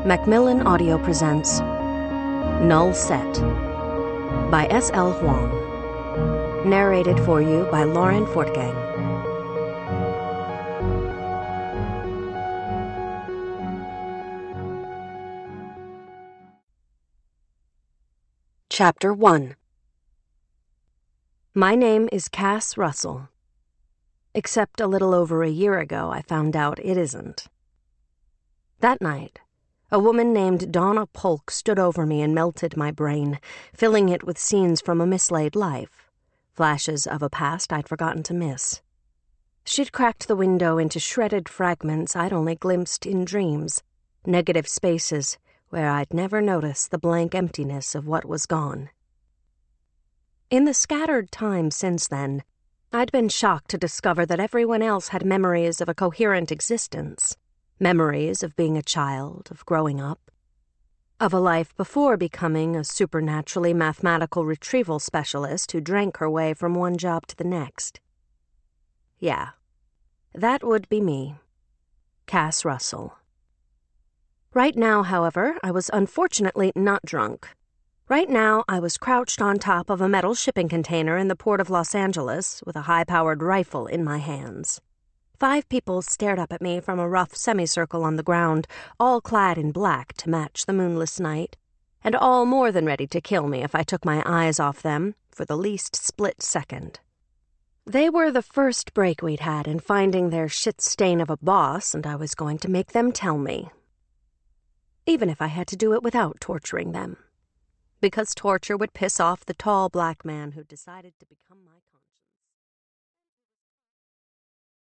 Macmillan Audio presents Null Set by S.L. Huang. Narrated for you by Lauren Fortgang. Chapter 1. My name is Cass Russell. Except a little over a year ago, I found out it isn't. That night, a woman named Donna Polk stood over me and melted my brain, filling it with scenes from a mislaid life, flashes of a past I'd forgotten to miss. She'd cracked the window into shredded fragments I'd only glimpsed in dreams, negative spaces where I'd never noticed the blank emptiness of what was gone. In the scattered time since then, I'd been shocked to discover that everyone else had memories of a coherent existence. Memories of being a child, of growing up, of a life before becoming a supernaturally mathematical retrieval specialist who drank her way from one job to the next. Yeah, that would be me, Cass Russell. Right now, however, I was unfortunately not drunk. Right now, I was crouched on top of a metal shipping container in the port of Los Angeles with a high-powered rifle in my hands. 5 people stared up at me from a rough semicircle on the ground, all clad in black to match the moonless night, and all more than ready to kill me if I took my eyes off them for the least split second. They were the first break we'd had in finding their shit stain of a boss, and I was going to make them tell me. Even if I had to do it without torturing them. Because torture would piss off the tall black man who decided to become my